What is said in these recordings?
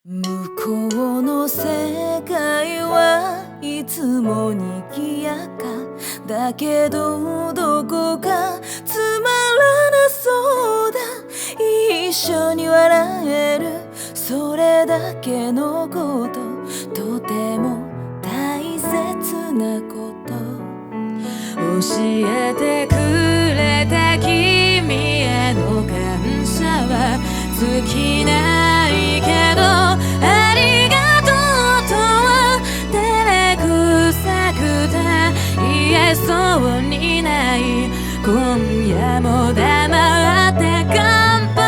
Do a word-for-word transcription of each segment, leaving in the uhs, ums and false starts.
向こうの世界はいつもにぎやかだけど、どこかつまらなそうだ。一緒に笑えるそれだけのこと、とても大切なこと。教えてくれた君への感謝は尽きないけど、ありがとうとは照れくさくて言えそうにない。今夜も黙って乾杯。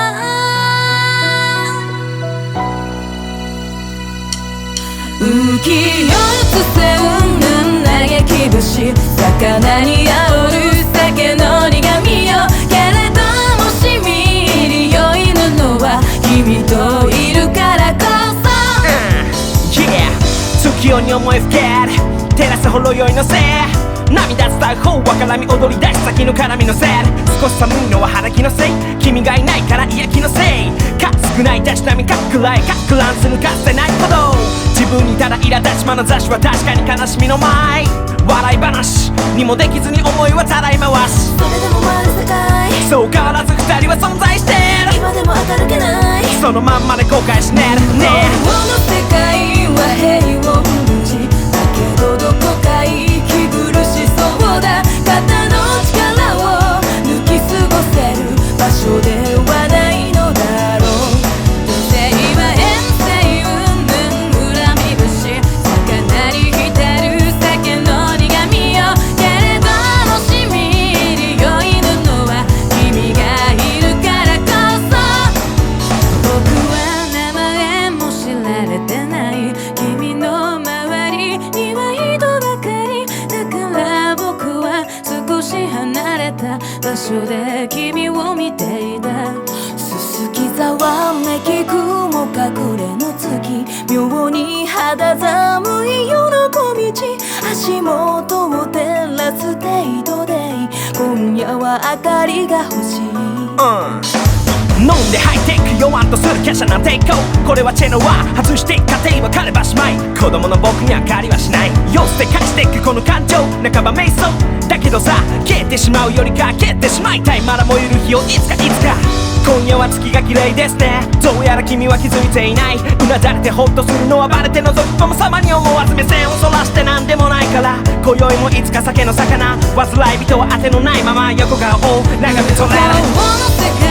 浮き四つせうんぬん嘆き節、魚にあおる酒の苦みよ。けれどもしみ入り酔いぬのは君といるからこそ、 uh, Yeah 月夜に思いふける照らすほろ酔いのせい、涙伝う方は絡み踊り出し先の絡みのせい、少し寒いのは腹気のせい、君がいないから嫌気のせい、数少ないたしなみかくらいかく乱す抜かせないほど、自分にただ苛立ち眼差しは確かに悲しみの舞い、笑い話にもできずに思いはたらい回し、 それでも回る世界、 そう変わらず二人は存在してる。 今でも明るけない、 そのまんまで後悔しねるね。 この世界は平穏無事だけど、どこか息苦しそうだ。肩の力を抜き過ごせる場所ではないのだろう。女性は遠征うんぬん恨み節、魚に浸る酒の苦みよ。けれどもしみ入り酔いぬのは君がいるからこそ、僕は名前も知られてない。君の周りには人ばかりだから僕は少し離れた場所で君を見ていた。すすきざわめき雲隠れの月、妙に肌寒い夜の小道、足元を照らすデイトデイ、今夜は明かりが欲しい。 うん飲んでハイテク弱んとする華奢な抵抗、これはチェノは外して家庭は彼ばしまい、子供の僕には借りはしない。よって返してくこの感情半ば瞑想だけどさ、消えてしまうよりかけてしまいたい。まだ燃える日をいつかいつか、今夜は月が綺麗ですね。どうやら君は気づいていない。うなだれてホッとするのはバレて覗き込む様に思わず目線をそらしてなんでもないから、今宵もいつか酒の魚、煩い人は当てのないまま横顔を眺めとれる。